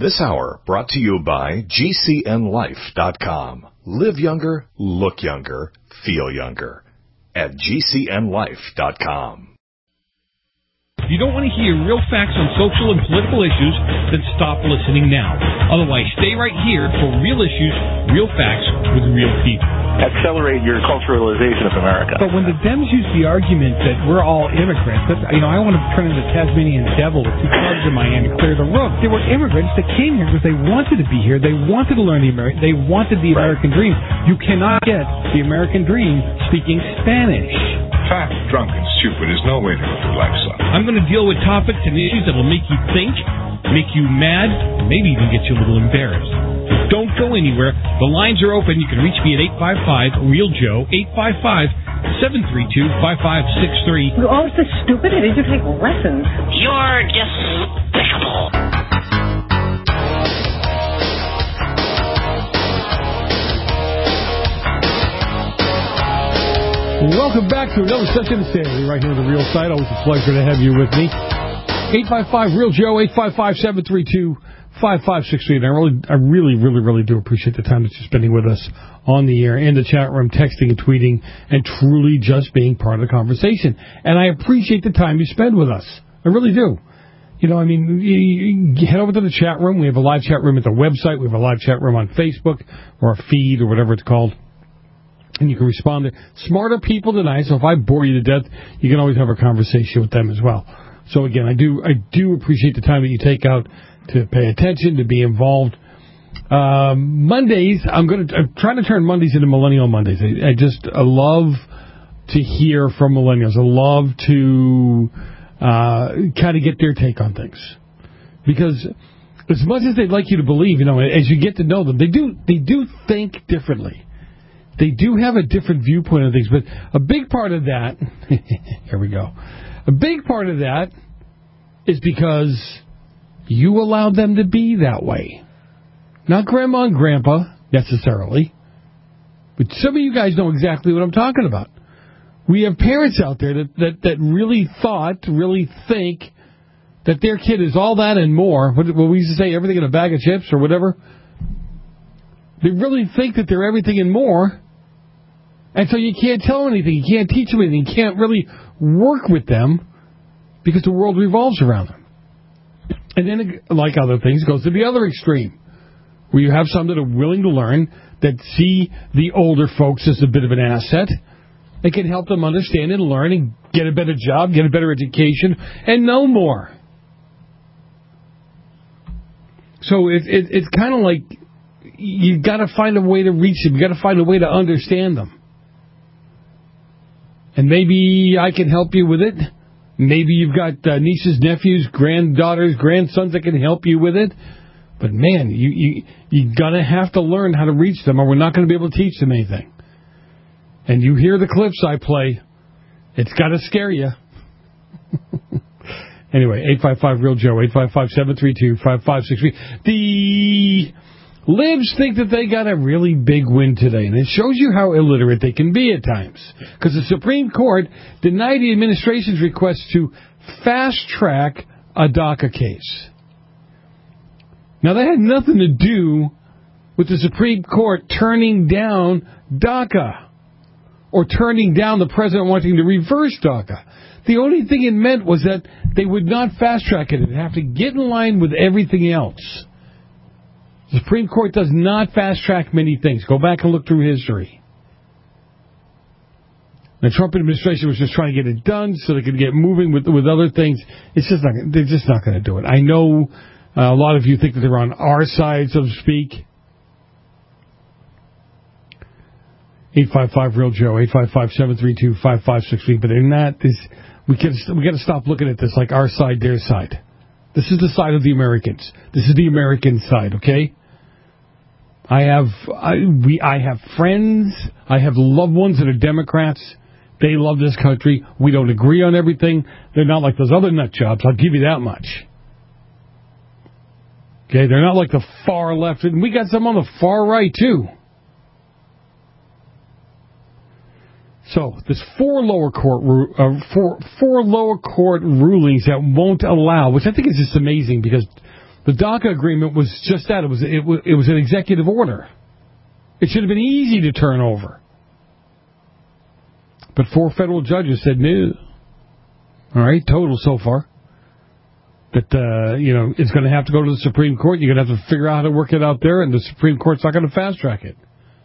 This hour brought to you by GCNLife.com. Live younger, look younger, feel younger. At GCNLife.com. If you don't want to hear real facts on social and political issues, then stop listening now. Otherwise, stay right here for real issues, real facts with real people. Accelerate your culturalization of America. But when the Dems use the argument that we're all immigrants, that, I want to turn into Tasmanian devil with two clubs in my hand to clear the room. There were immigrants that came here because they wanted to be here. They wanted to learn they wanted the American dream. You cannot get the American dream speaking Spanish. Fat, drunk, and stupid is no way to go through life, son. I'm going to deal with topics and issues that will make you think, make you mad, maybe even get you a little embarrassed. Don't go anywhere. The lines are open. You can reach me at 855-REAL-JOE, 855-732-5563. You're always so stupid. Did you take lessons? You're despicable. Welcome back to another session of Insanity right here on the Real Side. Always a pleasure to have you with me. 855-REAL-JOE, 855-732-5563. And I really do appreciate the time that you're spending with us on the air, in the chat room, texting and tweeting, and truly just being part of the conversation. And I appreciate the time you spend with us. I really do. You head over to the chat room. We have a live chat room at the website. We have a live chat room on Facebook or a feed or whatever it's called. And you can respond to smarter people than I. So if I bore you to death, you can always have a conversation with them as well. So again, I do appreciate the time that you take out to pay attention, to be involved. Mondays, I'm trying to turn Mondays into Millennial Mondays. I love to hear from millennials. I love to kind of get their take on things, because as much as they'd like you to believe, as you get to know them, they do think differently. They do have a different viewpoint of things, but a big part of that, here we go, a big part of that is because you allowed them to be that way. Not Grandma and Grandpa, necessarily, but some of you guys know exactly what I'm talking about. We have parents out there that really think that their kid is all that and more. What we used to say, everything in a bag of chips or whatever. They really think that they're everything and more. And so you can't tell them anything. You can't teach them anything. You can't really work with them because the world revolves around them. And then, like other things, it goes to the other extreme, where you have some that are willing to learn, that see the older folks as a bit of an asset. They can help them understand and learn and get a better job, get a better education, and know more. So it's kind of like you got to find a way to reach them. You got to find a way to understand them. And maybe I can help you with it. Maybe you've got nieces, nephews, granddaughters, grandsons that can help you with it. But man, you gonna have to learn how to reach them, or we're not going to be able to teach them anything. And you hear the clips I play, it's got to scare you. Anyway, 855-REAL-JOE, 855-732-5563. The libs think that they got a really big win today, and it shows you how illiterate they can be at times. Because the Supreme Court denied the administration's request to fast-track a DACA case. Now, that had nothing to do with the Supreme Court turning down DACA or turning down the president wanting to reverse DACA. The only thing it meant was that they would not fast-track it. It would have to get in line with everything else. The Supreme Court does not fast-track many things. Go back and look through history. The Trump administration was just trying to get it done so they could get moving with other things. They're just not going to do it. I know a lot of you think that they're on our side, so to speak. 855-REAL-JOE, 855-732-5563. But they're not. We got to stop looking at this like our side, their side. This is the side of the Americans. This is the American side, okay? I have friends. I have loved ones that are Democrats. They love this country. We don't agree on everything. They're not like those other nut jobs. I'll give you that much. Okay, they're not like the far left. And we got some on the far right, too. So there's four lower court rulings that won't allow, which I think is just amazing, because The DACA agreement was just that. It was an executive order. It should have been easy to turn over. But 4 federal judges said no. All right, total so far. That, it's going to have to go to the Supreme Court. You're going to have to figure out how to work it out there, and the Supreme Court's not going to fast-track it.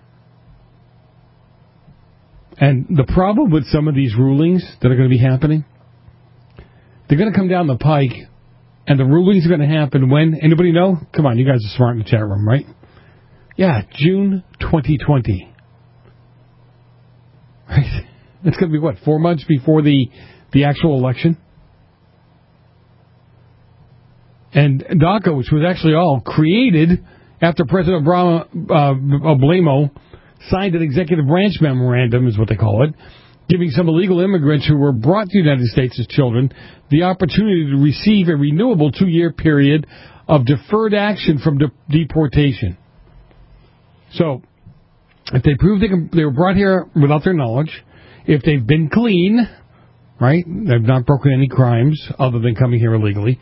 And the problem with some of these rulings that are going to be happening, they're going to come down the pike, and the rulings are going to happen when? Anybody know? Come on, you guys are smart in the chat room, right? Yeah, June 2020. Right? It's going to be, 4 months before the actual election? And DACA, which was actually all created after President Obama signed an executive branch memorandum, is what they call it, giving some illegal immigrants who were brought to the United States as children the opportunity to receive a renewable 2-year period of deferred action from deportation. So, if they prove they were brought here without their knowledge, if they've been clean, right, they've not broken any crimes other than coming here illegally,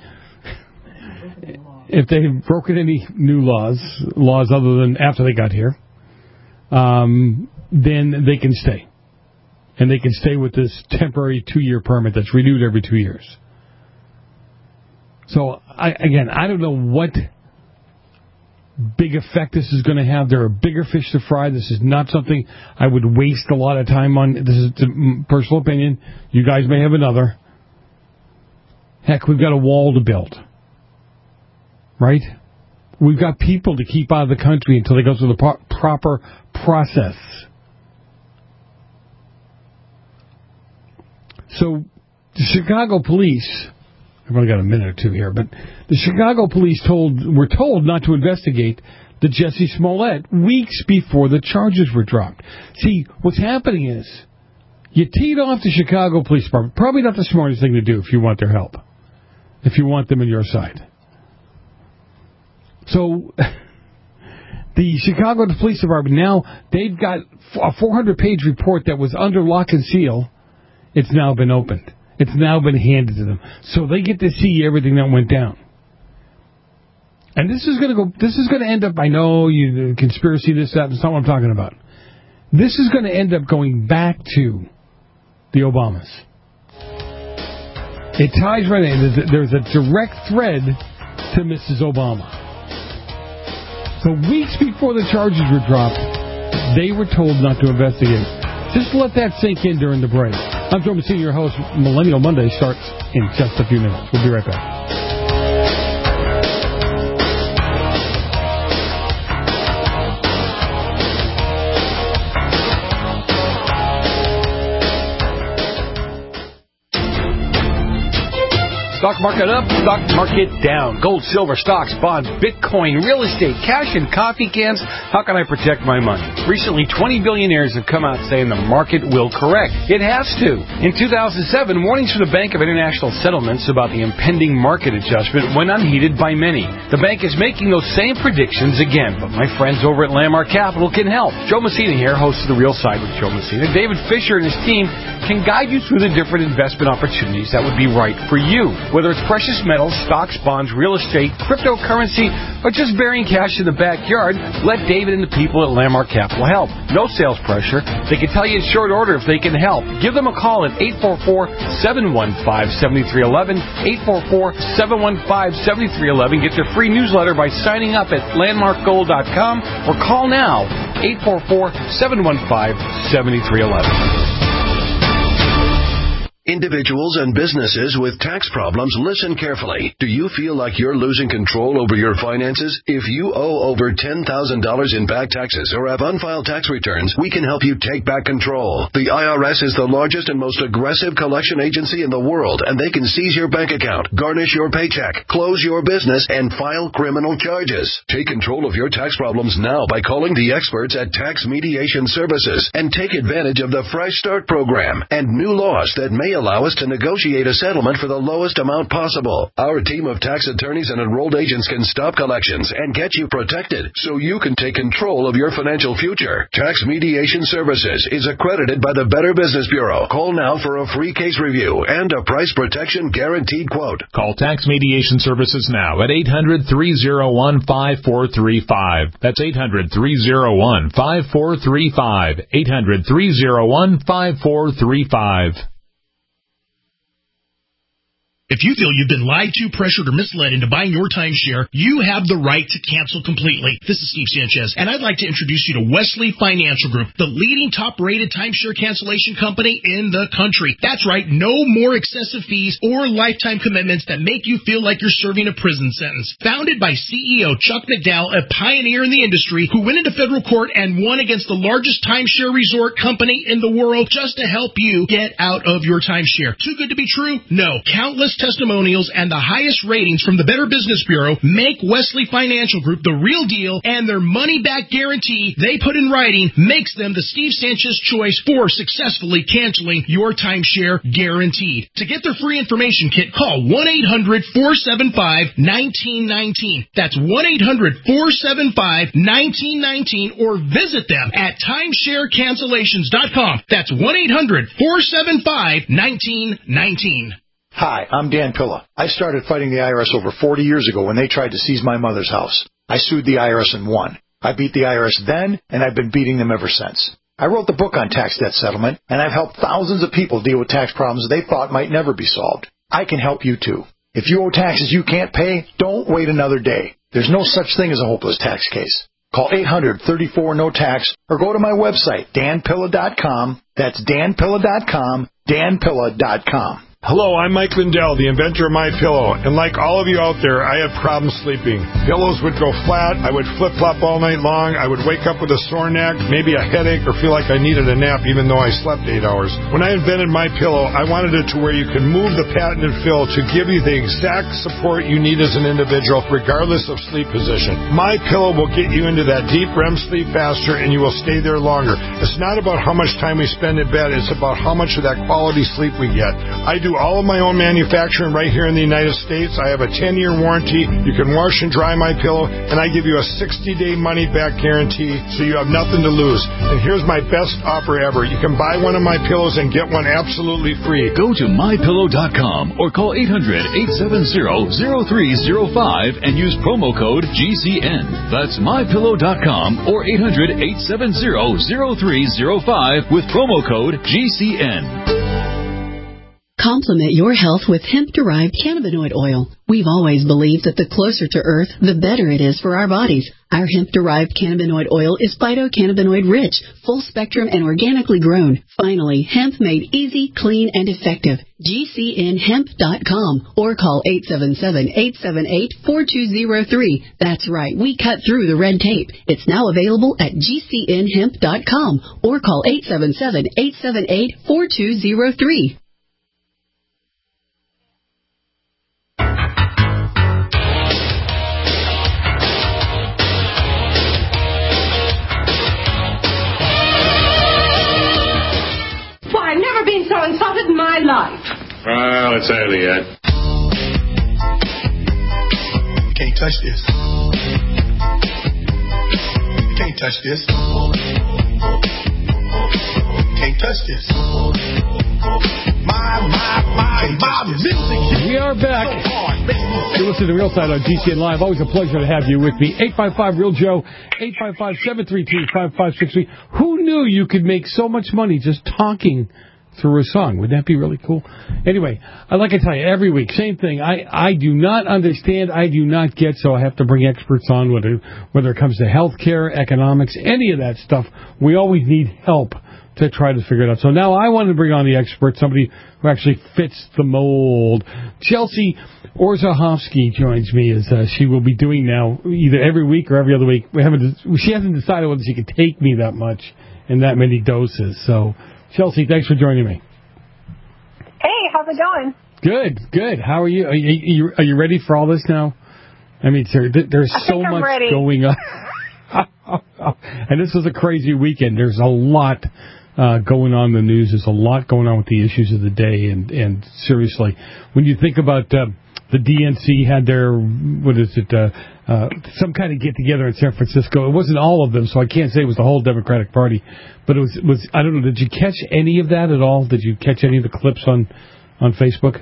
if they've broken any new laws other than after they got here, then they can stay. And they can stay with this temporary 2-year permit that's renewed every 2 years. So, I don't know what big effect this is going to have. There are bigger fish to fry. This is not something I would waste a lot of time on. This is a personal opinion. You guys may have another. Heck, we've got a wall to build. Right? We've got people to keep out of the country until they go through the proper process. So, the Chicago police, I've only got a minute or two here, but the Chicago police were told not to investigate the Jussie Smollett weeks before the charges were dropped. See, what's happening is, you teed off the Chicago Police Department. Probably not the smartest thing to do if you want their help. If you want them on your side. So, the Chicago Police Department, now, they've got a 400-page report that was under lock and seal. It's now been opened. It's now been handed to them. So they get to see everything that went down. And this is going to end up, I know, conspiracy, this, that, that's not what I'm talking about. This is going to end up going back to the Obamas. It ties right in. There's a direct thread to Mrs. Obama. So weeks before the charges were dropped, they were told not to investigate. Just let that sink in during the break. I'm Joe Messina, your host. Millennial Monday starts in just a few minutes. We'll be right back. Stock market up, stock market down. Gold, silver, stocks, bonds, Bitcoin, real estate, cash, and coffee cans. How can I protect my money? Recently, 20 billionaires have come out saying the market will correct. It has to. In 2007, warnings from the Bank of International Settlements about the impending market adjustment went unheeded by many. The bank is making those same predictions again, but my friends over at Landmark Capital can help. Joe Messina here, host of The Real Side with Joe Messina. David Fisher and his team can guide you through the different investment opportunities that would be right for you. Whether it's precious metals, stocks, bonds, real estate, cryptocurrency, or just burying cash in the backyard, let David and the people at Landmark Capital help. No sales pressure. They can tell you in short order if they can help. Give them a call at 844-715-7311, 844-715-7311. Get their free newsletter by signing up at landmarkgold.com or call now, 844-715-7311. Individuals and businesses with tax problems, listen carefully. Do you feel like you're losing control over your finances? If you owe over $10,000 in back taxes or have unfiled tax returns, we can help you take back control. The IRS is the largest and most aggressive collection agency in the world, and they can seize your bank account, garnish your paycheck, close your business, and file criminal charges. Take control of your tax problems now by calling the experts at Tax Mediation Services and take advantage of the Fresh Start program and new laws that may allow us to negotiate a settlement for the lowest amount possible. Our team of tax attorneys and enrolled agents can stop collections and get you protected so you can take control of your financial future. Tax Mediation Services is accredited by the Better Business Bureau. Call now for a free case review and a price protection guaranteed quote. Call Tax Mediation Services now at 800-301-5435. That's 800-301-5435. 800-301-5435. If you feel you've been lied to, pressured, or misled into buying your timeshare, you have the right to cancel completely. This is Steve Sanchez, and I'd like to introduce you to Wesley Financial Group, the leading top-rated timeshare cancellation company in the country. That's right, no more excessive fees or lifetime commitments that make you feel like you're serving a prison sentence. Founded by CEO Chuck McDowell, a pioneer in the industry who went into federal court and won against the largest timeshare resort company in the world just to help you get out of your timeshare. Too good to be true? No. Countless testimonials and the highest ratings from the Better Business Bureau make Wesley Financial Group the real deal, and their money-back guarantee they put in writing makes them the Steve Sanchez choice for successfully canceling your timeshare guaranteed. To get their free information kit, call 1-800-475-1919. That's 1-800-475-1919, or visit them at timesharecancellations.com. That's 1-800-475-1919. Hi, I'm Dan Pilla. I started fighting the IRS over 40 years ago when they tried to seize my mother's house. I sued the IRS and won. I beat the IRS then, and I've been beating them ever since. I wrote the book on tax debt settlement, and I've helped thousands of people deal with tax problems they thought might never be solved. I can help you too. If you owe taxes you can't pay, don't wait another day. There's no such thing as a hopeless tax case. Call 800-34-NO-TAX or go to my website, danpilla.com. That's danpilla.com, danpilla.com. Hello, I'm Mike Lindell, the inventor of MyPillow, and like all of you out there, I have problems sleeping. Pillows would go flat, I would flip-flop all night long, I would wake up with a sore neck, maybe a headache, or feel like I needed a nap even though I slept 8 hours. When I invented MyPillow, I wanted it to where you can move the patented fill to give you the exact support you need as an individual, regardless of sleep position. MyPillow will get you into that deep REM sleep faster, and you will stay there longer. It's not about how much time we spend in bed, it's about how much of that quality sleep we get. I do all of my own manufacturing right here in the United States. I have a 10-year warranty. You can wash and dry my pillow, and I give you a 60-day money-back guarantee, so you have nothing to lose. And here's my best offer ever. You can buy one of my pillows and get one absolutely free. Go to MyPillow.com or call 800-870-0305 and use promo code GCN. That's MyPillow.com or 800-870-0305 with promo code GCN. Complement your health with hemp-derived cannabinoid oil. We've always believed that the closer to Earth, the better it is for our bodies. Our hemp-derived cannabinoid oil is phytocannabinoid-rich, full-spectrum, and organically grown. Finally, hemp made easy, clean, and effective. GCNhemp.com or call 877-878-4203. That's right, we cut through the red tape. It's now available at GCNhemp.com or call 877-878-4203. So insulted in my life. Well, it's early yet. You can't touch this. You can't touch this. You can't touch this. My music. We are back. You listen to Real Side on GCN Live. Always a pleasure to have you with me. 855-REAL-JOE, 855-732-5563. Who knew you could make so much money just talking through a song? Would that be really cool? Anyway, like I tell you, every week, same thing. I do not understand, I do not get, so I have to bring experts on, whether it comes to healthcare, economics, any of that stuff. We always need help to try to figure it out. So now I want to bring on the expert, somebody who actually fits the mold. Chelsea Orzechowski joins me, as she will be doing now either every week or every other week. She hasn't decided whether she can take me that much in that many doses. So, Chelsea, thanks for joining me. Hey, how's it going? Good. How are you? Are you ready for all this now? I mean, there's so much going on. And this was a crazy weekend. There's a lot going on in the news. There's a lot going on with the issues of the day, and seriously, when you think about the DNC had their, some kind of get-together in San Francisco. It wasn't all of them, so I can't say it was the whole Democratic Party, but it was I don't know, did you catch any of that at all? Did you catch any of the clips on Facebook?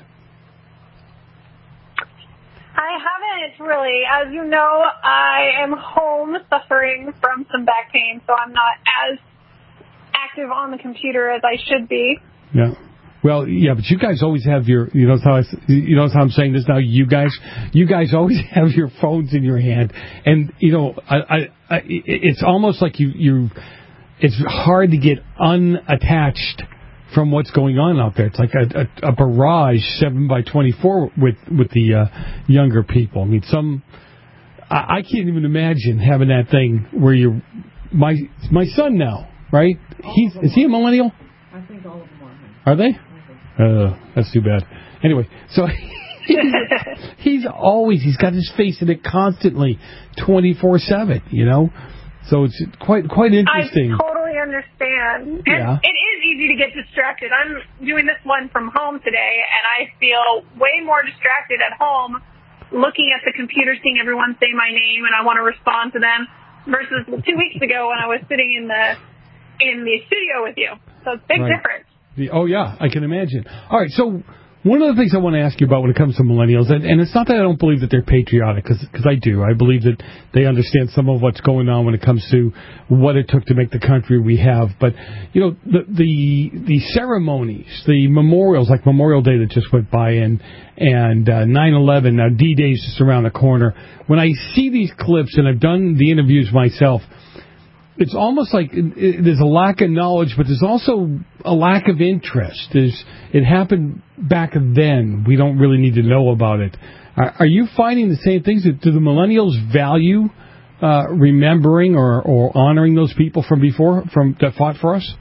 I haven't really. As you know, I am home suffering from some back pain, so I'm not as active on the computer as I should be. Yeah. Well, yeah, but you guys always have your, you know how I'm saying this now, you guys always have your phones in your hand. And, you know, it's almost like it's hard to get unattached from what's going on out there. It's like a barrage 7x24 with the younger people. I mean, I can't even imagine having that thing where my son now, right? Is he a millennial? I think all of them are. Are they? That's too bad. Anyway, so he's got his face in it constantly, 24/7. You know, so it's quite interesting. I totally understand, and it is easy to get distracted. I'm doing this one from home today, and I feel way more distracted at home, looking at the computer, seeing everyone say my name, and I want to respond to them, versus 2 weeks ago when I was sitting in the studio with you. So it's a big difference. Oh, yeah, I can imagine. All right, so one of the things I want to ask you about when it comes to millennials, and it's not that I don't believe that they're patriotic, because I do. I believe that they understand some of what's going on when it comes to what it took to make the country we have. But, you know, the ceremonies, the memorials, like Memorial Day that just went by, and 9/11, now D-Day is just around the corner. When I see these clips, and I've done the interviews myself, it's almost like there's a lack of knowledge, but there's also a lack of interest. It happened back then. We don't really need to know about it. Are you finding the same things? Do the millennials value remembering or honoring those people from before, that fought for us?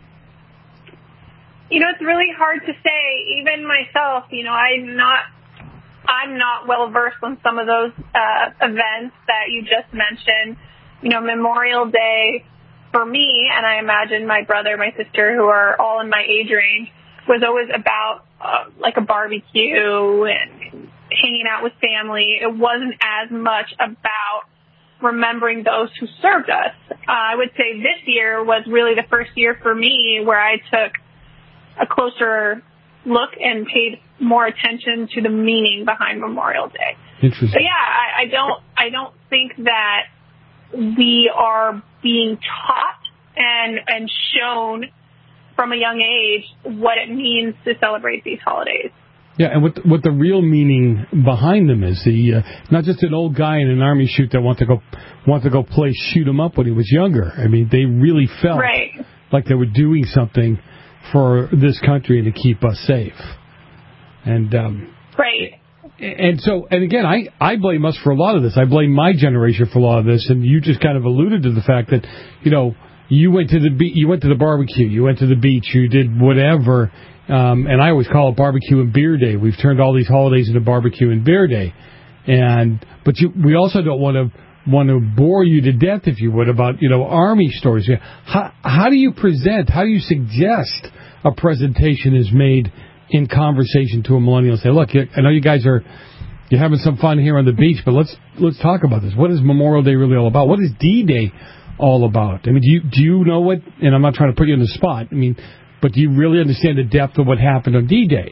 You know, it's really hard to say. Even myself, you know, I'm not well versed on some of those events that you just mentioned. You know, Memorial Day for me, and I imagine my brother, my sister, who are all in my age range, was always about like a barbecue and hanging out with family. It wasn't as much about remembering those who served us. I would say this year was really the first year for me where I took a closer look and paid more attention to the meaning behind Memorial Day. Interesting. So yeah, I don't think that we are being taught and shown from a young age what it means to celebrate these holidays. Yeah, and what the real meaning behind them is, not just an old guy in an army chute that want to go play shoot 'em up when he was younger. I mean, they really felt like they were doing something for this country and to keep us safe. And And again, I blame us for a lot of this. I blame my generation for a lot of this, and you just kind of alluded to the fact that, you know, you went to the barbecue, you went to the beach, you did whatever, and I always call it barbecue and beer day. We've turned all these holidays into barbecue and beer day, but we also don't want to bore you to death, if you would, about, you know, Army stories. How do you suggest a presentation is made in conversation to a millennial? Say, look, I know you guys you're having some fun here on the beach, but let's talk about this. What is Memorial Day really all about? What is D-Day all about? I mean, do you know what? And I'm not trying to put you on the spot. I mean, but do you really understand the depth of what happened on D-Day?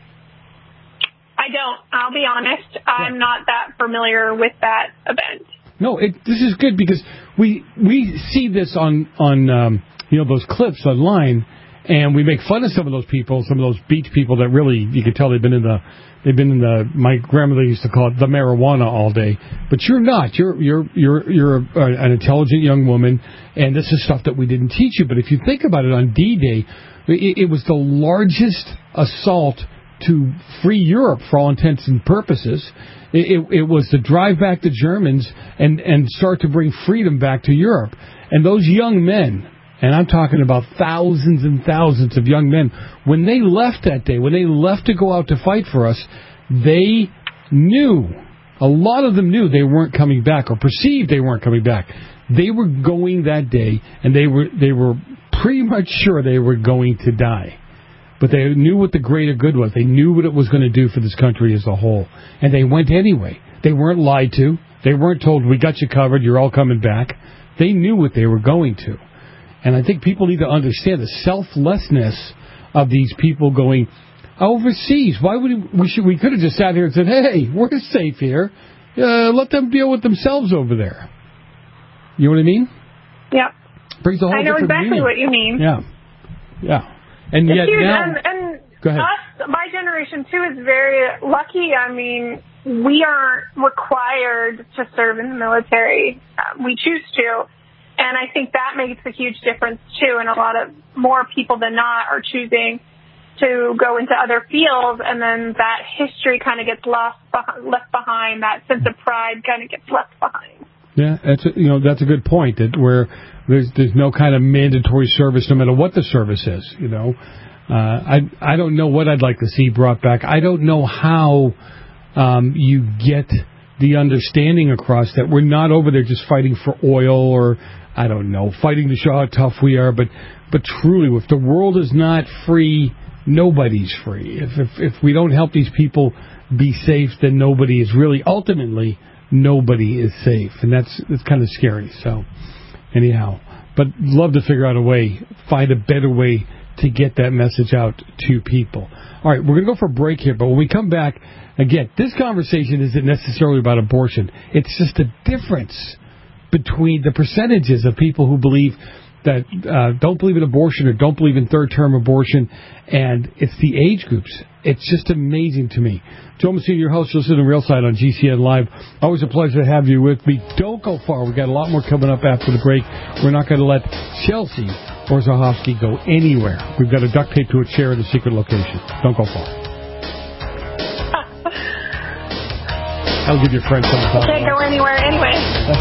I don't. I'll be honest. I'm not that familiar with that event. No, this is good because we see this on you know, those clips online. And we make fun of some of those people, some of those beach people that really, you can tell they've been in the, my grandmother used to call it the marijuana all day. But you're not. You're an intelligent young woman, and this is stuff that we didn't teach you. But if you think about it, on D-Day, it was the largest assault to free Europe for all intents and purposes. It was to drive back the Germans and start to bring freedom back to Europe. And those young men, and I'm talking about thousands and thousands of young men, when they left that day, when they left to go out to fight for us, they knew, a lot of them knew they weren't coming back, or perceived they weren't coming back. They were going that day, and they were pretty much sure they were going to die. But they knew what the greater good was. They knew what it was going to do for this country as a whole. And they went anyway. They weren't lied to. They weren't told, we got you covered, you're all coming back. They knew what they were going to. And I think people need to understand the selflessness of these people going overseas. Why would we could have just sat here and said, hey, we're safe here. Let them deal with themselves over there. You know what I mean? Yeah. Brings a whole I know different exactly meaning. what you mean. Yeah. And it's yet huge. now... And go ahead. us, my generation, too, is very lucky. I mean, we aren't required to serve in the military. We choose to. And I think that makes a huge difference, too. And a lot of more people than not are choosing to go into other fields, and then that history kind of gets left behind. That sense of pride kind of gets left behind. Yeah, that's a good point. That where there's no kind of mandatory service, no matter what the service is. I don't know what I'd like to see brought back. I don't know how you get the understanding across that we're not over there just fighting for oil or I don't know, fighting to show how tough we are. But truly, if the world is not free, nobody's free. If we don't help these people be safe, then nobody is really ultimately. Nobody is safe, and that's kind of scary. So, anyhow, but love to figure out a way, find a better way to get that message out to people. All right, we're going to go for a break here, but when we come back, again, this conversation isn't necessarily about abortion. It's just a difference between the percentages of people who believe that don't believe in abortion or don't believe in third-term abortion, and it's the age groups. It's just amazing to me. Joe Messina, your host, listen to Real Side on GCN Live. Always a pleasure to have you with me. Don't go far. We've got a lot more coming up after the break. We're not going to let Chelsea or Zahovsky go anywhere. We've got a duct tape to a chair at a secret location. Don't go far. I'll give your friend some time. Can't go anywhere anyway.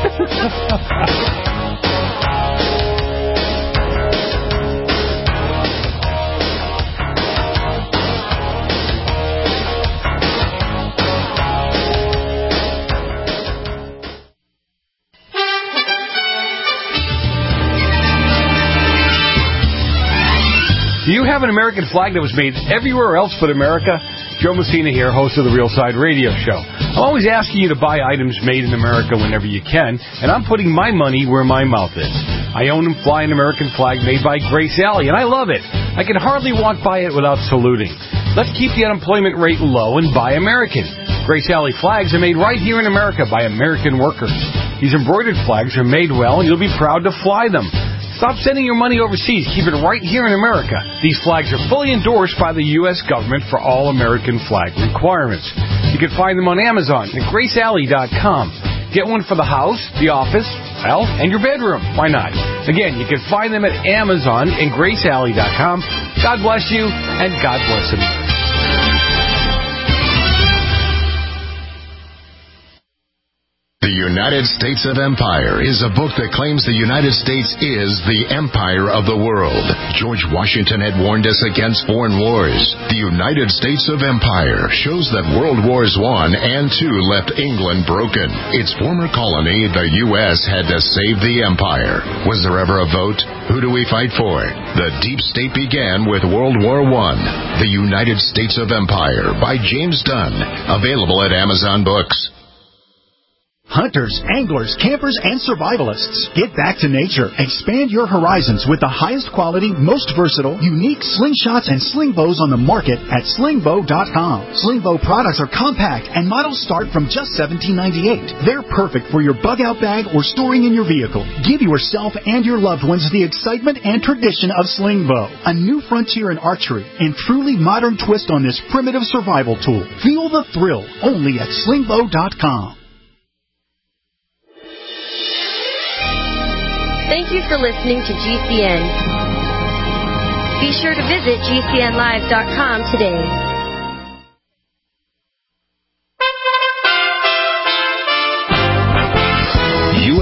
Do you have an American flag that was made everywhere else but America? Joe Messina here, host of the Real Side Radio Show. I'm always asking you to buy items made in America whenever you can, and I'm putting my money where my mouth is. I own and fly an American flag made by Grace Alley, and I love it. I can hardly walk by it without saluting. Let's keep the unemployment rate low and buy American. Grace Alley flags are made right here in America by American workers. These embroidered flags are made well, and you'll be proud to fly them. Stop sending your money overseas. Keep it right here in America. These flags are fully endorsed by the U.S. government for all American flag requirements. You can find them on Amazon at GraceAlley.com. Get one for the house, the office, well, and your bedroom. Why not? Again, you can find them at Amazon and GraceAlley.com. God bless you, and God bless America. The United States of Empire is a book that claims the United States is the empire of the world. George Washington had warned us against foreign wars. The United States of Empire shows that World Wars I and II left England broken. Its former colony, the U.S., had to save the empire. Was there ever a vote? Who do we fight for? The deep state began with World War I. The United States of Empire by James Dunn. Available at Amazon Books. Hunters, anglers, campers, and survivalists. Get back to nature. Expand your horizons with the highest quality, most versatile, unique slingshots and sling bows on the market at slingbow.com. Slingbow products are compact and models start from just $17.98. They're perfect for your bug-out bag or storing in your vehicle. Give yourself and your loved ones the excitement and tradition of Slingbow, a new frontier in archery and truly modern twist on this primitive survival tool. Feel the thrill only at slingbow.com. Thank you for listening to GCN. Be sure to visit GCNlive.com today.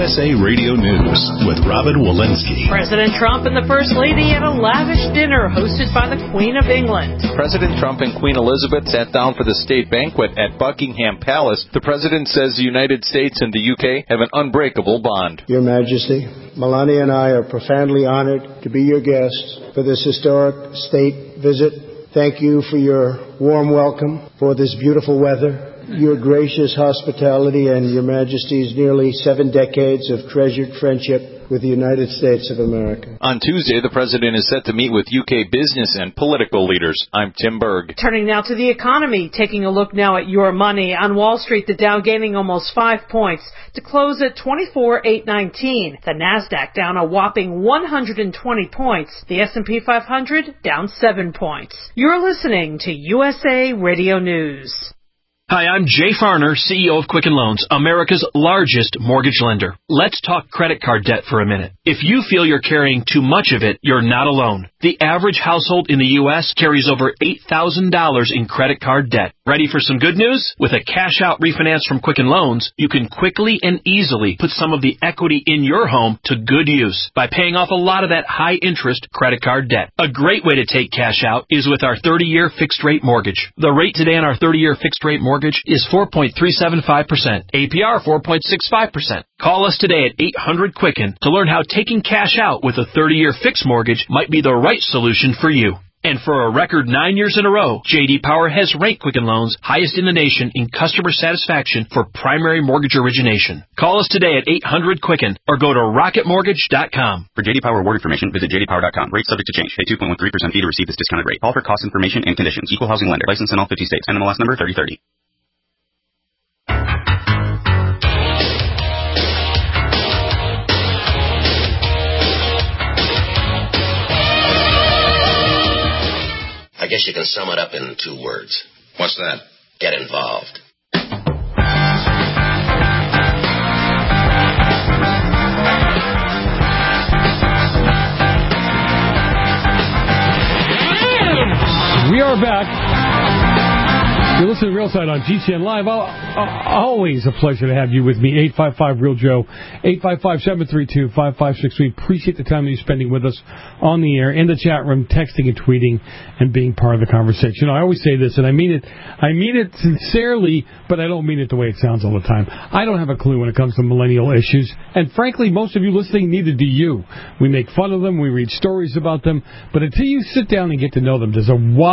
USA Radio News with Robin Walensky. President Trump and the First Lady at a lavish dinner hosted by the Queen of England. President Trump and Queen Elizabeth sat down for the state banquet at Buckingham Palace. The president says the United States and the UK have an unbreakable bond. Your Majesty, Melania and I are profoundly honored to be your guests for this historic state visit. Thank you for your warm welcome, for this beautiful weather, your gracious hospitality, and Your Majesty's nearly 7 decades of treasured friendship with the United States of America. On Tuesday, the president is set to meet with UK business and political leaders. I'm Tim Berg. Turning now to the economy, taking a look now at your money. On Wall Street, the Dow gaining almost 5 points to close at 24,819. The Nasdaq down a whopping 120 points. The S&P 500 down 7 points. You're listening to USA Radio News. Hi, I'm Jay Farner, CEO of Quicken Loans, America's largest mortgage lender. Let's talk credit card debt for a minute. If you feel you're carrying too much of it, you're not alone. The average household in the U.S. carries over $8,000 in credit card debt. Ready for some good news? With a cash-out refinance from Quicken Loans, you can quickly and easily put some of the equity in your home to good use by paying off a lot of that high-interest credit card debt. A great way to take cash out is with our 30-year fixed-rate mortgage. The rate today on our 30-year fixed-rate mortgage is 4.375%. APR 4.65%. Call us today at 800-QUICKEN to learn how taking cash out with a 30-year fixed mortgage might be the right solution for you. And for a record 9 years in a row, J.D. Power has ranked Quicken Loans highest in the nation in customer satisfaction for primary mortgage origination. Call us today at 800-QUICKEN or go to rocketmortgage.com. For J.D. Power award information, visit jdpower.com. Rate subject to change. Pay 2.13% fee to receive this discounted rate. Call for cost information and conditions. Equal housing lender. License in all 50 states. NMLS number 3030. I guess you can sum it up in 2 words. What's that? Get involved. We are back. You're listening to Real Side on GCN Live. Always a pleasure to have you with me. 855-REAL-JOE, 855-732-5563. Appreciate the time that you're spending with us on the air, in the chat room, texting and tweeting, and being part of the conversation. You know, I always say this, and I mean it sincerely, but I don't mean it the way it sounds all the time. I don't have a clue when it comes to millennial issues, and frankly, most of you listening, neither do you. We make fun of them, we read stories about them, but until you sit down and get to know them, there's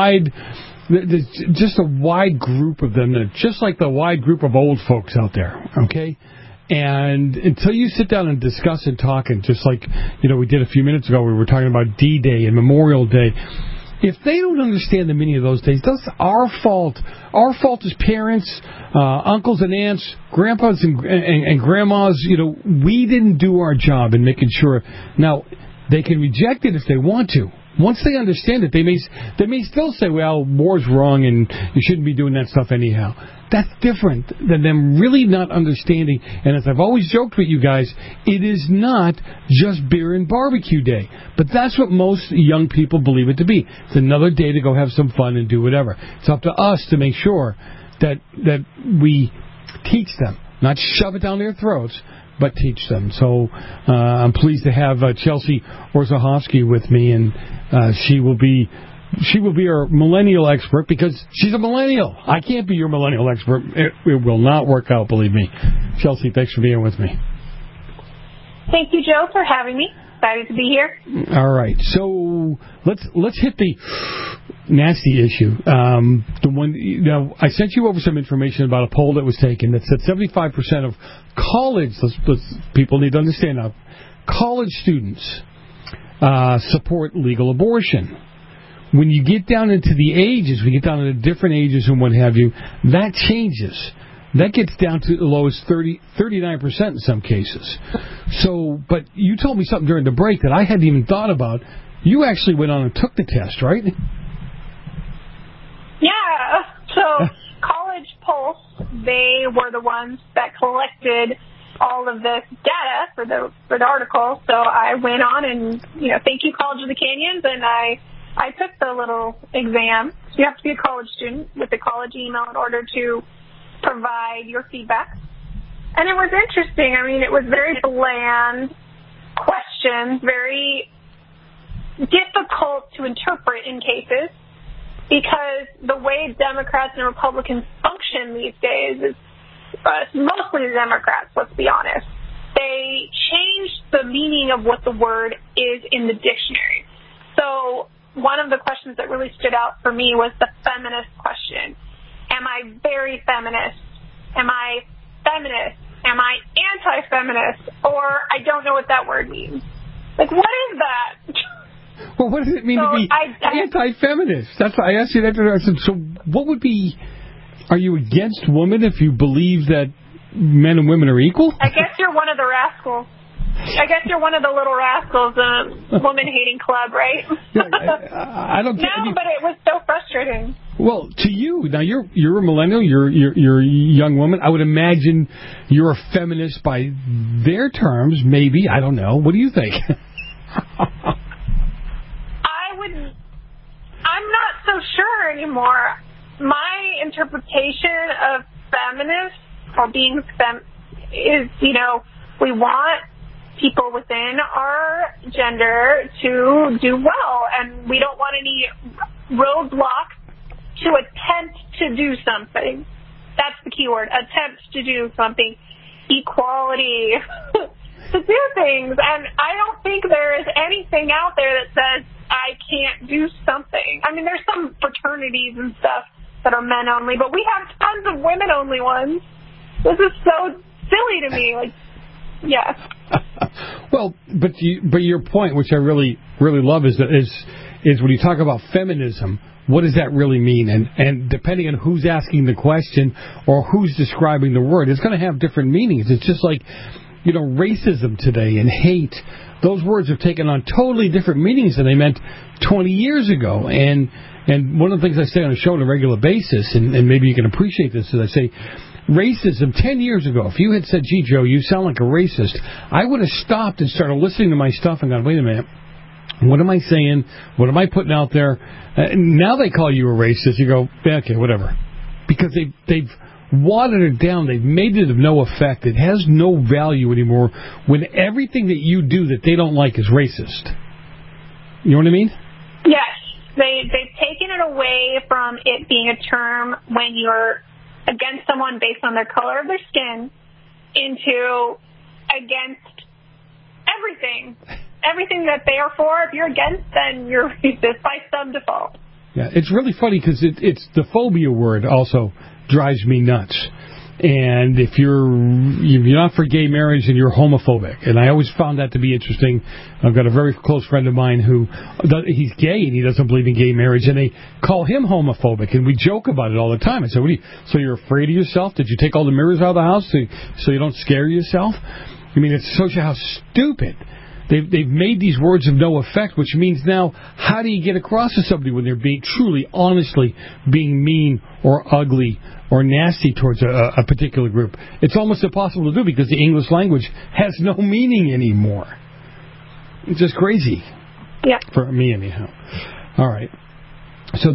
just a wide group of them, just like the wide group of old folks out there, okay? And until you sit down and discuss and talk, and just like, we did a few minutes ago, we were talking about D-Day and Memorial Day. If they don't understand the meaning of those days, that's our fault. Our fault as parents, uncles and aunts, grandpas and grandmas. We didn't do our job in making sure. Now, they can reject it if they want to. Once they understand it, they may still say, well, war's wrong and you shouldn't be doing that stuff anyhow. That's different than them really not understanding. And as I've always joked with you guys, it is not just beer and barbecue day. But that's what most young people believe it to be. It's another day to go have some fun and do whatever. It's up to us to make sure that we teach them, not shove it down their throats, but teach them. So I'm pleased to have Chelsea Orzechowski with me, and she will be our millennial expert because she's a millennial. I can't be your millennial expert. It will not work out, believe me. Chelsea, thanks for being with me. Thank you, Joe, for having me. Excited to be here. All right, so let's hit the nasty issue. The one, I sent you over some information about a poll that was taken that said 75% of college, people need to understand now, college students support legal abortion. When you get down into the ages, we get down into different ages and what have you, that changes. That gets down to the lowest 39% in some cases. So, but you told me something during the break that I hadn't even thought about. You actually went on and took the test, right? Yeah. So College Pulse, they were the ones that collected all of this data for the article. So I went on and, thank you, College of the Canyons, and I took the little exam. So you have to be a college student with the college email in order to provide your feedback. And it was interesting. I mean, it was very bland questions, very difficult to interpret in cases, because the way Democrats and Republicans function these days is mostly the Democrats, let's be honest. They changed the meaning of what the word is in the dictionary. So one of the questions that really stood out for me was the feminist question. Am I very feminist? Am I feminist? Am I anti-feminist? Or I don't know what that word means. Like, what is that? Well, what does it mean to be anti-feminist? That's why I asked you that. I said, so what would be... Are you against women if you believe that men and women are equal? I guess you're one of the rascals. I guess you're one of the little rascals, woman-hating club, right? I don't. No, but it was so frustrating. Well, to you now, you're a millennial. You're a young woman. I would imagine you're a feminist by their terms. Maybe, I don't know. What do you think? I'm not so sure anymore. My interpretation of feminist or being is, we want people within our gender to do well, and we don't want any roadblock to attempt to do something. That's the key word, attempt to do something. Equality, to do things. And I don't think there is anything out there that says I can't do something. I mean, there's some fraternities and stuff that are men only, but we have tons of women only ones. This is so silly to me. Like, yeah. Well, but your point, which I really love, is when you talk about feminism, what does that really mean? And depending on who's asking the question or who's describing the word, it's going to have different meanings. It's just like, racism today and hate. Those words have taken on totally different meanings than they meant 20 years ago. And one of the things I say on the show on a regular basis, and maybe you can appreciate this, is I say, racism 10 years ago, if you had said, gee, Joe, you sound like a racist, I would have stopped and started listening to my stuff and gone, wait a minute, what am I saying? What am I putting out there? Now they call you a racist. You go, yeah, okay, whatever. Because they've watered it down. They've made it of no effect. It has no value anymore when everything that you do that they don't like is racist. You know what I mean? Yes. They've taken it away from it being a term when you're against someone based on their color of their skin into against everything. Everything that they are for, if you're against, then you're racist by some default. Yeah, it's really funny because it's the phobia word also drives me nuts. And if you're not for gay marriage, then you're homophobic. And I always found that to be interesting. I've got a very close friend of mine who he's gay and he doesn't believe in gay marriage, and they call him homophobic. And we joke about it all the time. I said, so you're afraid of yourself? Did you take all the mirrors out of the house so you don't scare yourself? I mean, it shows you how stupid. They've made these words of no effect, which means now, how do you get across to somebody when they're being truly, honestly, being mean or ugly or nasty towards a particular group? It's almost impossible to do because the English language has no meaning anymore. It's just crazy. Yeah. For me, anyhow. All right. So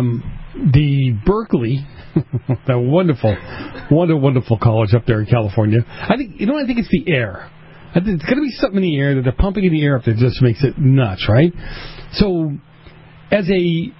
the Berkeley, that wonderful college up there in California. I think it's the air. I think it's going to be something in the air that they're pumping in the air up there just makes it nuts, right? So, as a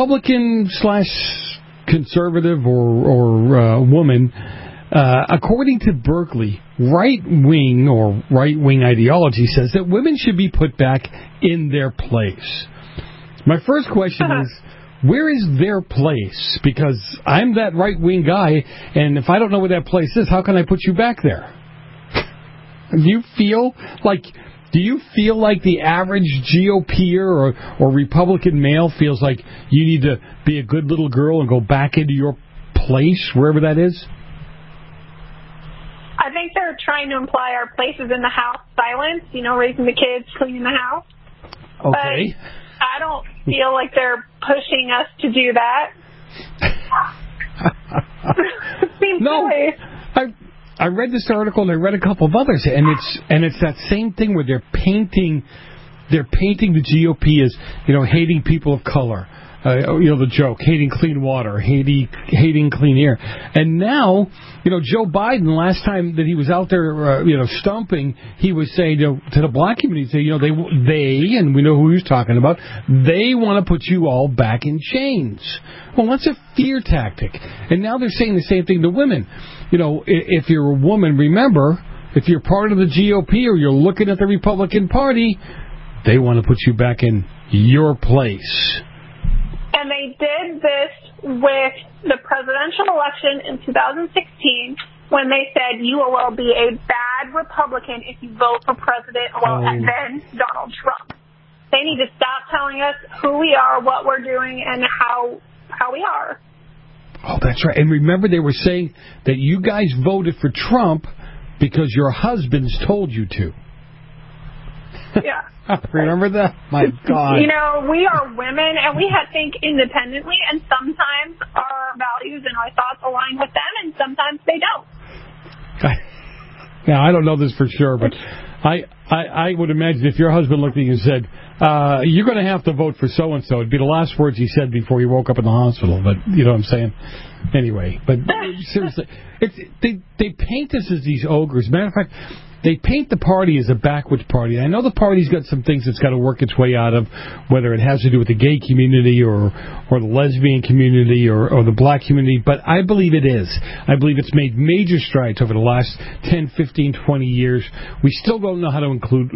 Republican/conservative or woman, according to Berkeley, right-wing ideology says that women should be put back in their place. My first question is, where is their place? Because I'm that right-wing guy, and if I don't know where that place is, how can I put you back there? Do you feel like the average GOPer or Republican male feels like you need to be a good little girl and go back into your place, wherever that is? I think they're trying to imply our places in the house silence, raising the kids, cleaning the house. Okay. But I don't feel like they're pushing us to do that. It seems silly. I read this article and I read a couple of others, and it's that same thing where they're painting the GOP as hating people of color, The joke, hating clean water, hating clean air. And now, Joe Biden, last time that he was out there, stumping, he was saying to the black community, they, and we know who he was talking about, they want to put you all back in chains. Well, that's a fear tactic. And now they're saying the same thing to women. If you're a woman, remember, if you're part of the GOP or you're looking at the Republican Party, they want to put you back in your place. And they did this with the presidential election in 2016 when they said you will be a bad Republican if you vote for President, and then Donald Trump. They need to stop telling us who we are, what we're doing, and how we are. Oh, that's right. And remember, they were saying that you guys voted for Trump because your husbands told you to. Yeah. Remember that? My God. We are women, and we have to think independently, and sometimes our values and our thoughts align with them, and sometimes they don't. Now, I don't know this for sure, but I would imagine if your husband looked at you and said, you're going to have to vote for so-and-so, it'd be the last words he said before he woke up in the hospital. But you know what I'm saying? Anyway, but seriously, they paint us as these ogres. Matter of fact, they paint the party as a backwards party. I know the party's got some things it's got to work its way out of, whether it has to do with the gay community or the lesbian community or the black community, but I believe it is. I believe it's made major strides over the last 10, 15, 20 years. We still don't know how to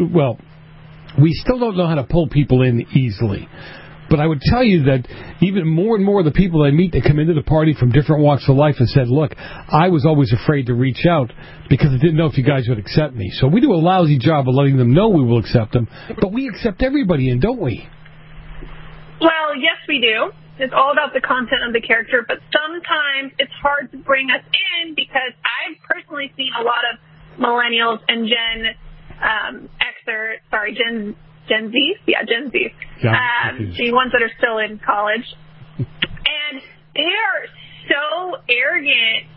we still don't know how to pull people in easily. But I would tell you that even more and more of the people I meet that come into the party from different walks of life have said, look, I was always afraid to reach out because I didn't know if you guys would accept me. So we do a lousy job of letting them know we will accept them, but we accept everybody in, don't we? Well, yes, we do. It's all about the content of the character, but sometimes it's hard to bring us in because I've personally seen a lot of millennials and Gen Z? Yeah, Gen Z. The ones that are still in college. And they are so arrogant.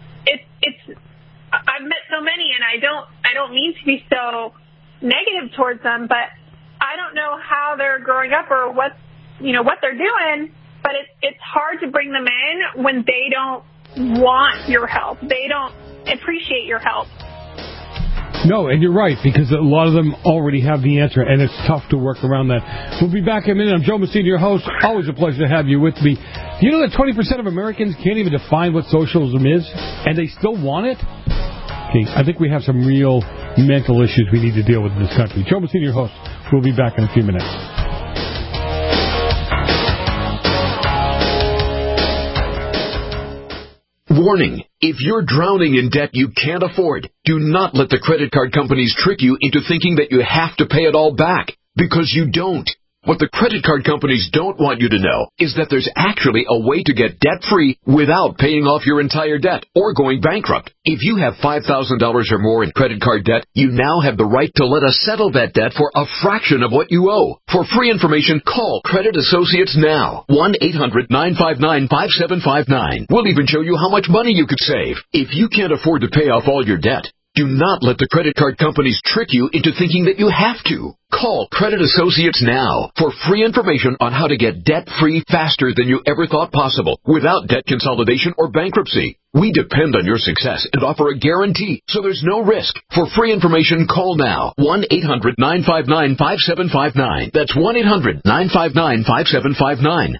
I've met so many, and I don't mean to be so negative towards them, but I don't know how they're growing up or what they're doing, but it's hard to bring them in when they don't want your help. They don't appreciate your help. No, and you're right, because a lot of them already have the answer, and it's tough to work around that. We'll be back in a minute. I'm Joe Messina, your host. Always a pleasure to have you with me. Do you know that 20% of Americans can't even define what socialism is, and they still want it? Okay, I think we have some real mental issues we need to deal with in this country. Joe Messina, your host. We'll be back in a few minutes. Warning. If you're drowning in debt you can't afford, do not let the credit card companies trick you into thinking that you have to pay it all back, because you don't. What the credit card companies don't want you to know is that there's actually a way to get debt-free without paying off your entire debt or going bankrupt. If you have $5,000 or more in credit card debt, you now have the right to let us settle that debt for a fraction of what you owe. For free information, call Credit Associates now. 1-800-959-5759. We'll even show you how much money you could save. If you can't afford to pay off all your debt, do not let the credit card companies trick you into thinking that you have to. Call Credit Associates now for free information on how to get debt-free faster than you ever thought possible without debt consolidation or bankruptcy. We depend on your success and offer a guarantee, so there's no risk. For free information, call now. 1-800-959-5759. That's 1-800-959-5759.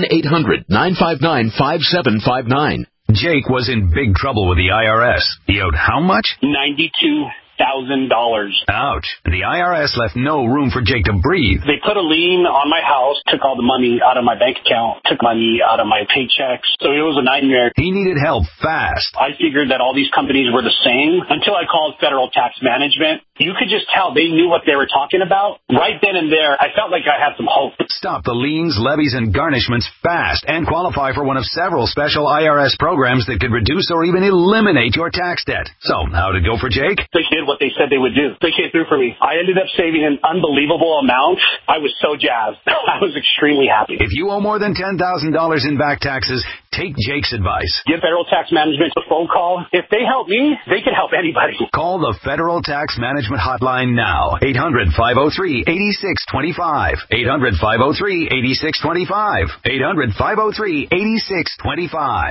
1-800-959-5759. Jake was in big trouble with the IRS. He owed how much? $92,000. Ouch. The IRS left no room for Jake to breathe. They put a lien on my house, took all the money out of my bank account, took money out of my paychecks. So it was a nightmare. He needed help fast. I figured that all these companies were the same until I called Federal Tax Management. You could just tell they knew what they were talking about. Right then and there, I felt like I had some hope. Stop the liens, levies, and garnishments fast and qualify for one of several special IRS programs that could reduce or even eliminate your tax debt. So, how'd it go for Jake? They did what they said they would do. They came through for me. I ended up saving an unbelievable amount. I was so jazzed. I was extremely happy. If you owe more than $10,000 in back taxes, take Jake's advice. Give Federal Tax Management a phone call. If they help me, they can help anybody. Call the Federal Tax Management Management Hotline now. 800-503-8625. 800-503-8625. 800-503-8625.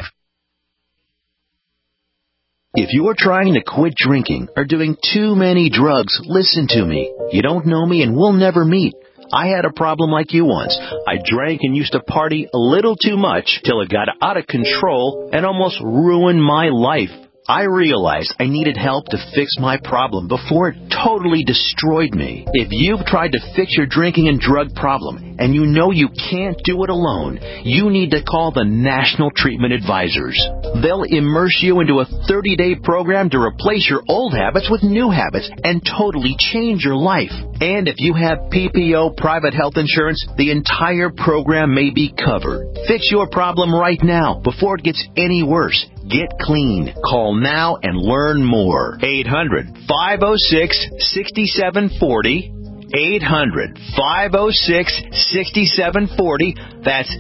If you're trying to quit drinking or doing too many drugs, listen to me. You don't know me and we'll never meet. I had a problem like you once. I drank and used to party a little too much till it got out of control and almost ruined my life. I realized I needed help to fix my problem before it totally destroyed me. If you've tried to fix your drinking and drug problem and you know you can't do it alone, you need to call the National Treatment Advisors. They'll immerse you into a 30-day program to replace your old habits with new habits and totally change your life. And if you have PPO private health insurance, the entire program may be covered. Fix your problem right now before it gets any worse. Get clean. Call now and learn more. 800-506-6740. 800-506-6740. That's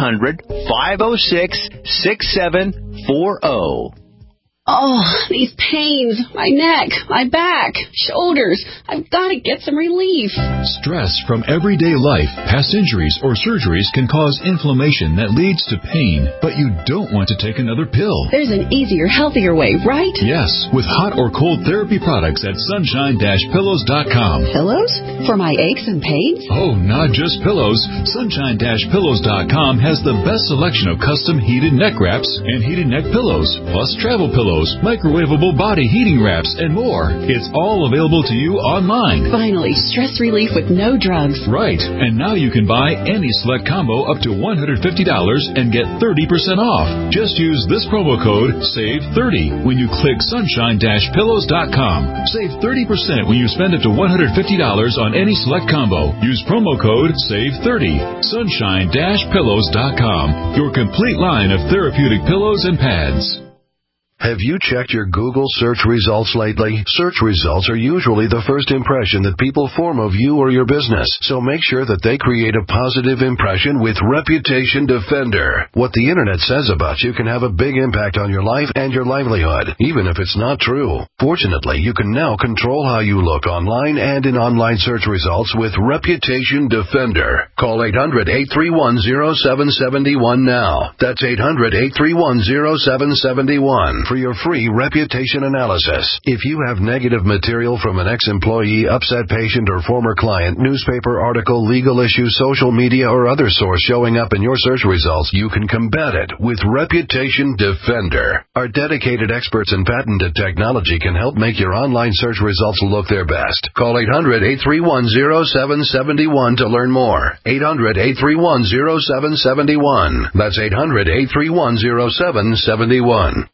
800-506-6740. Oh, these pains, my neck, my back, shoulders. I've got to get some relief. Stress from everyday life, past injuries, or surgeries can cause inflammation that leads to pain, but you don't want to take another pill. There's an easier, healthier way, right? Yes, with hot or cold therapy products at sunshine-pillows.com. Pillows? For my aches and pains? Oh, not just pillows. Sunshine-pillows.com has the best selection of custom heated neck wraps and heated neck pillows, plus travel pillows, microwavable body heating wraps, and more. It's all available to you online. Finally, stress relief with no drugs. Right, and now you can buy any select combo up to $150 and get 30% off. Just use this promo code SAVE30 when you click sunshine-pillows.com. Save 30% when you spend up to $150 on any select combo. Use promo code SAVE30. Sunshine-pillows.com. Your complete line of therapeutic pillows and pads. Have you checked your Google search results lately? Search results are usually the first impression that people form of you or your business, so make sure that they create a positive impression with Reputation Defender. What the internet says about you can have a big impact on your life and your livelihood, even if it's not true. Fortunately, you can now control how you look online and in online search results with Reputation Defender. Call 800-831-0771 now. That's 800-831-0771. For your free reputation analysis. If you have negative material from an ex-employee, upset patient, or former client, newspaper article, legal issue, social media, or other source showing up in your search results, you can combat it with Reputation Defender. Our dedicated experts in patented technology can help make your online search results look their best. Call 800-831-0771 to learn more. 800-831-0771. That's 800-831-0771.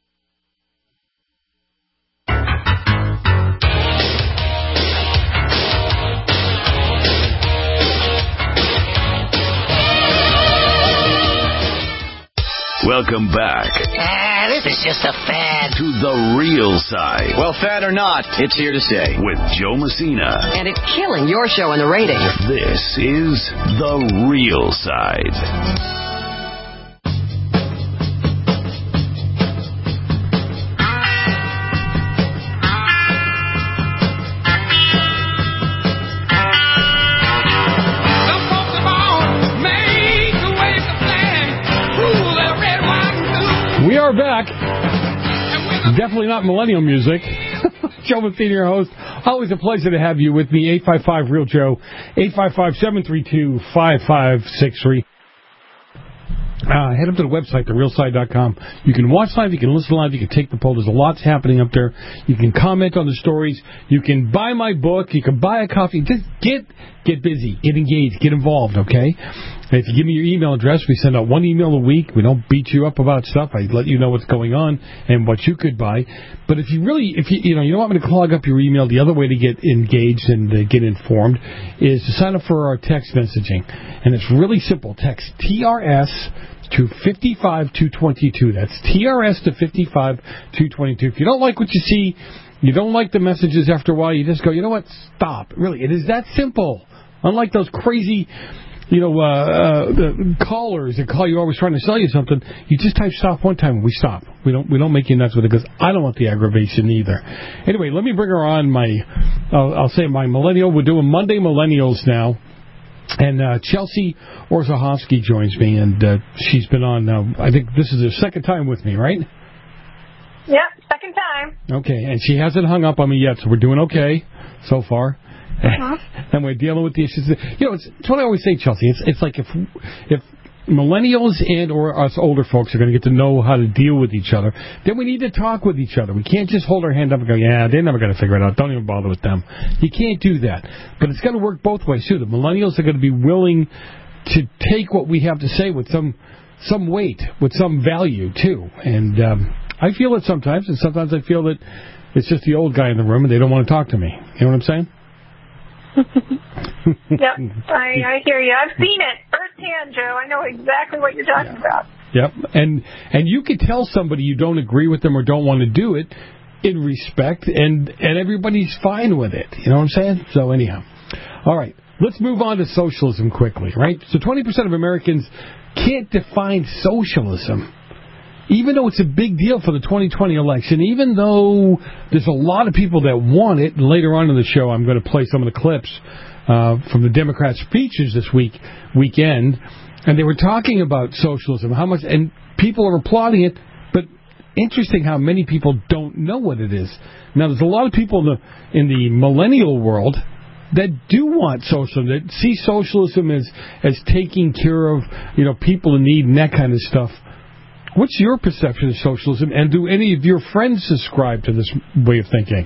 Welcome back. This is just a fad. To the real side. Well, fad or not, it's here to stay. With Joe Messina. And it's killing your show in the ratings. This is The Real Side. We are back. Definitely not millennial music. Joe Messina, your host. Always a pleasure to have you with me. 855-REAL-JOE. 855-732-5563. Head up to the website, therealside.com. You can watch live, you can listen live, you can take the poll. There's lots happening up there. You can comment on the stories. You can buy my book. You can buy a coffee. Just get busy, get engaged, get involved, okay? And if you give me your email address, we send out one email a week. We don't beat you up about stuff. I let you know what's going on and what you could buy. But if you don't want me to clog up your email, the other way to get engaged and get informed is to sign up for our text messaging. And it's really simple. Text TRS to 55222. That's TRS to 55222. If you don't like what you see, you don't like the messages after a while, you just go, you know what, stop. Really, it is that simple. Unlike those crazy the callers that call you always trying to sell you something, you just type stop one time and we stop. We don't make you nuts with it because I don't want the aggravation either. Anyway, let me bring her on. I'll say my millennial. We're doing Monday Millennials now. And Chelsea Orzechowski joins me, and she's been on now. I think this is her second time with me, right? Yep, second time. Okay, and she hasn't hung up on me yet, so we're doing okay so far. And we're dealing with the issues. It's what I always say, Chelsea. It's like if millennials and or us older folks are going to get to know how to deal with each other, then we need to talk with each other. We can't just hold our hand up and go, yeah, they're never going to figure it out. Don't even bother with them. You can't do that. But it's going to work both ways, too. The millennials are going to be willing to take what we have to say with some weight, with some value, too. And I feel it sometimes, and sometimes I feel that it's just the old guy in the room and they don't want to talk to me. You know what I'm saying? Yep, I hear you. I've seen it firsthand, Joe. I know exactly what you're talking about. Yep, and you could tell somebody you don't agree with them or don't want to do it in respect, and everybody's fine with it. You know what I'm saying? So anyhow, all right, let's move on to socialism quickly, right? So 20% of Americans can't define socialism. Even though it's a big deal for the 2020 election, even though there's a lot of people that want it, and later on in the show I'm going to play some of the clips from the Democrat speeches this weekend, and they were talking about socialism, how much, and people are applauding it, but interesting how many people don't know what it is. Now, there's a lot of people in the millennial world that do want socialism, that see socialism as taking care of people in need and that kind of stuff. What's your perception of socialism, and do any of your friends subscribe to this way of thinking?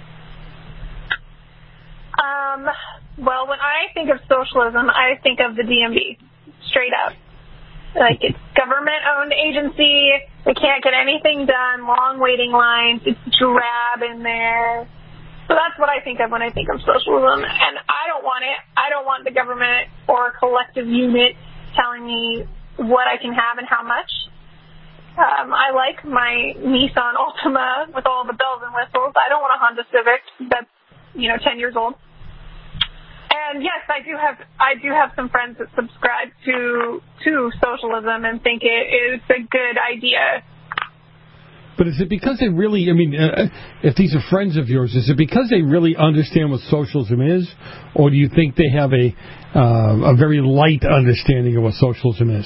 Well, when I think of socialism, I think of the DMV, straight up. Like, it's government-owned agency, they can't get anything done, long waiting lines, it's drab in there. So that's what I think of when I think of socialism, and I don't want it. I don't want the government or a collective unit telling me what I can have and how much. I like my Nissan Altima with all the bells and whistles. I don't want a Honda Civic that's 10 years old. And yes, I do have some friends that subscribe to socialism and think it is a good idea. But is it because they really, if these are friends of yours, is it because they really understand what socialism is, or do you think they have a very light understanding of what socialism is?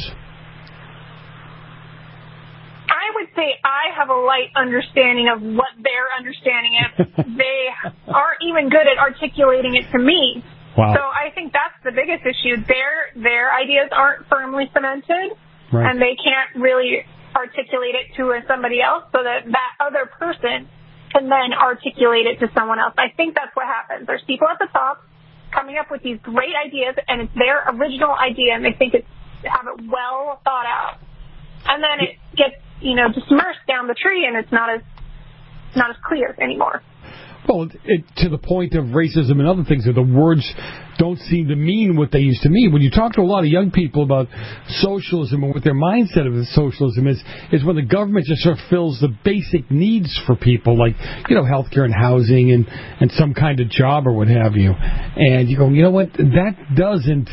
I have a light understanding of what their understanding is. They aren't even good at articulating it to me. Wow. So I think that's the biggest issue. Their ideas aren't firmly cemented, right, and they can't really articulate it to somebody else so that other person can then articulate it to someone else. I think that's what happens. There's people at the top coming up with these great ideas, and it's their original idea, and they think have it well thought out. And then it gets dispersed down the tree, and it's not as clear anymore. Well, to the point of racism and other things, the words don't seem to mean what they used to mean. When you talk to a lot of young people about socialism and what their mindset of socialism is when the government just sort of fills the basic needs for people, like healthcare and housing and some kind of job or what have you. And you go, you know what? That doesn't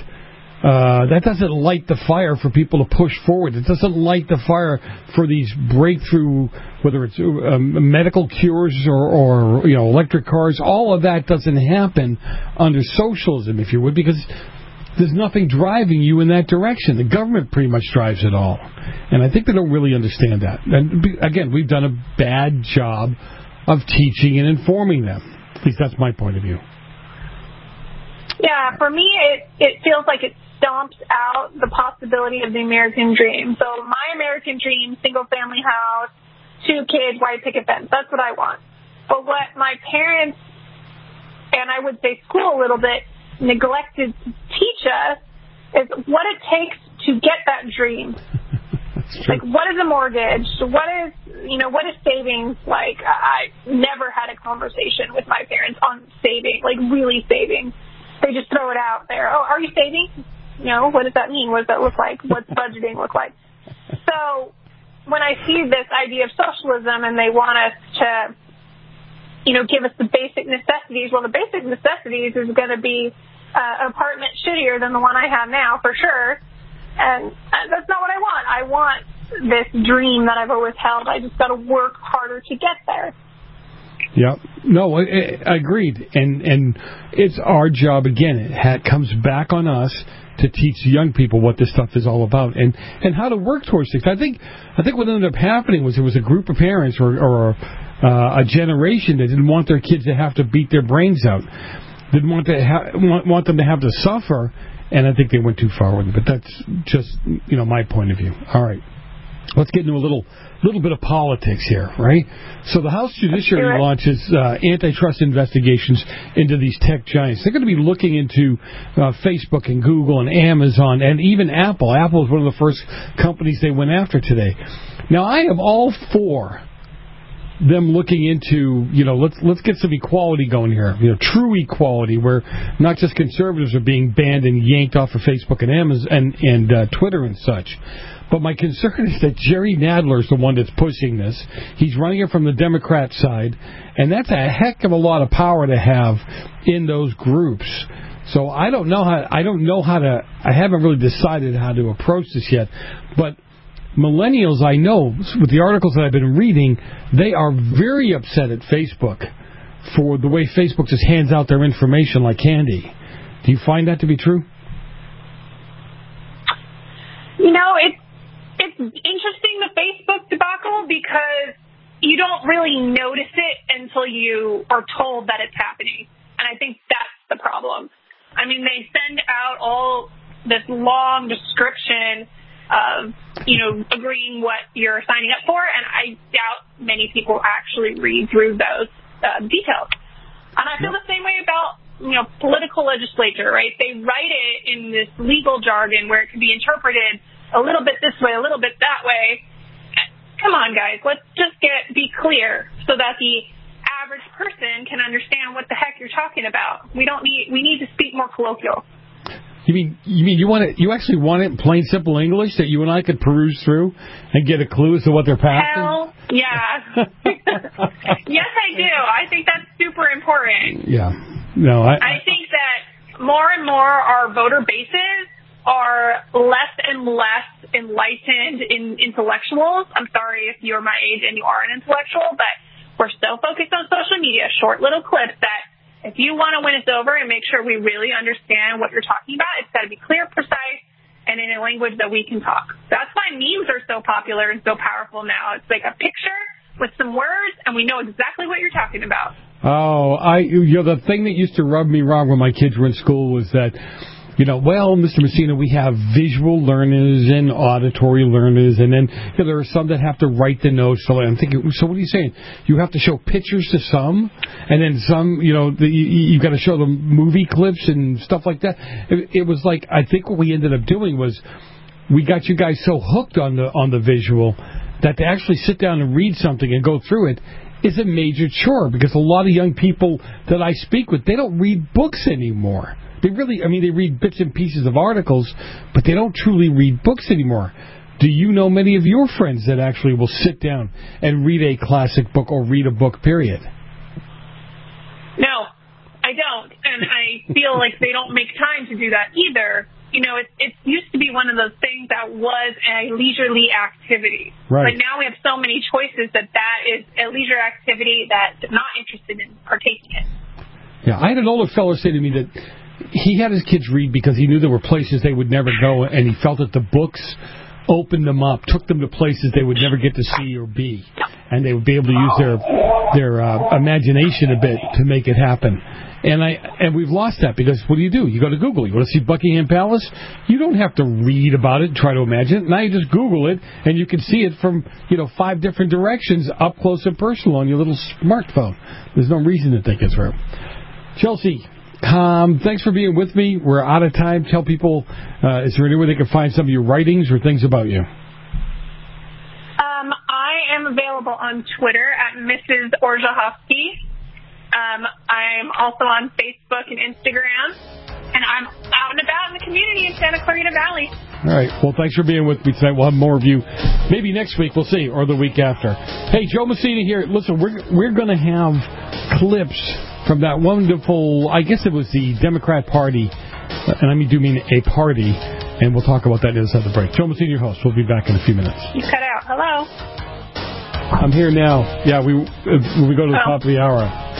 light the fire for people to push forward. It doesn't light the fire for these breakthrough, whether it's medical cures or electric cars. All of that doesn't happen under socialism, if you would, because there's nothing driving you in that direction. The government pretty much drives it all. And I think they don't really understand that. And again, we've done a bad job of teaching and informing them. At least that's my point of view. Yeah, for me, it feels like it stomps out the possibility of the American dream. So my American dream, single-family house, 2 kids, white picket fence, that's what I want. But what my parents, and I would say school a little bit, neglected to teach us is what it takes to get that dream. Like, what is a mortgage? What is savings like? I never had a conversation with my parents on saving, like really saving. They just throw it out there. Oh, are you saving? What does that mean? What does that look like? What's budgeting look like? So when I see this idea of socialism and they want us to, give us the basic necessities, well, the basic necessities is going to be apartment shittier than the one I have now, for sure. And that's not what I want. I want this dream that I've always held. I just got to work harder to get there. Yeah. No, I agreed. And it's our job, again. It comes back on us to teach young people what this stuff is all about and how to work towards things. I think what ended up happening was there was a group of parents or a generation that didn't want their kids to have to beat their brains out, didn't want them to have to suffer, and I think they went too far with it. But that's just my point of view. All right, let's get into a little bit of politics here, right? So the House Judiciary launches antitrust investigations into these tech giants. They're going to be looking into Facebook and Google and Amazon and even Apple. Apple is one of the first companies they went after today. Now, I am all for them looking into, let's get some equality going here, true equality, where not just conservatives are being banned and yanked off of Facebook and Amazon and Twitter and such. But my concern is that Jerry Nadler is the one that's pushing this. He's running it from the Democrat side, and that's a heck of a lot of power to have in those groups. So I haven't really decided how to approach this yet, but millennials, I know, with the articles that I've been reading, they are very upset at Facebook for the way Facebook just hands out their information like candy. Do you find that to be true? It's interesting, the Facebook debacle, because you don't really notice it until you are told that it's happening. And I think that's the problem. I mean, they send out all this long description of, agreeing what you're signing up for, and I doubt many people actually read through those details. And I feel the same way about, political legislature, right? They write it in this legal jargon where it can be interpreted a little bit this way, a little bit that way. Come on, guys, let's just be clear so that the average person can understand what the heck you're talking about. We need to speak more colloquial. You mean you actually want it in plain simple English that you and I could peruse through and get a clue as to what they're passing? Hell yeah. Yes, I do. I think that's super important. Yeah. No, I think that more and more our voter bases are less and less enlightened intellectuals. I'm sorry if you're my age and you are an intellectual, but we're so focused on social media, short little clips, that if you want to win us over and make sure we really understand what you're talking about, it's got to be clear, precise, and in a language that we can talk. That's why memes are so popular and so powerful now. It's like a picture with some words, and we know exactly what you're talking about. Oh, the thing that used to rub me wrong when my kids were in school was that, Mr. Messina, we have visual learners and auditory learners, and then there are some that have to write the notes. So I'm thinking, so what are you saying? You have to show pictures to some, and then some, you've got to show them movie clips and stuff like that. It was like, I think what we ended up doing was we got you guys so hooked on the visual that to actually sit down and read something and go through it is a major chore, because a lot of young people that I speak with, they don't read books anymore. They read bits and pieces of articles, but they don't truly read books anymore. Do you know many of your friends that actually will sit down and read a classic book or read a book, period? No, I don't. And I feel like they don't make time to do that either. It used to be one of those things that was a leisurely activity. Right. But now we have so many choices that is a leisure activity that I'm not interested in partaking in. Yeah, I had an older fellow say to me that he had his kids read because he knew there were places they would never go, and he felt that the books opened them up, took them to places they would never get to see or be, and they would be able to use their imagination a bit to make it happen. And we've lost that, because what do? You go to Google. You want to see Buckingham Palace? You don't have to read about it and try to imagine it. Now you just Google it, and you can see it from 5 different directions, up close and personal on your little smartphone. There's no reason to think it through. Chelsea, thanks for being with me. We're out of time. Tell people, is there any way they can find some of your writings or things about you? I am available on Twitter at Mrs. Orzechowski. I'm also on Facebook and Instagram, and I'm out and about in the community in Santa Clarita Valley. All right. Well, thanks for being with me tonight. We'll have more of you maybe next week. We'll see, or the week after. Hey, Joe Messina here. Listen, we're going to have clips from that wonderful, I guess it was the Democrat Party And I do mean a party, and we'll talk about that inside the break. Joe Messina, your host. We'll be back in a few minutes. You cut out. Hello? I'm here now. Yeah, we go to the top of the hour.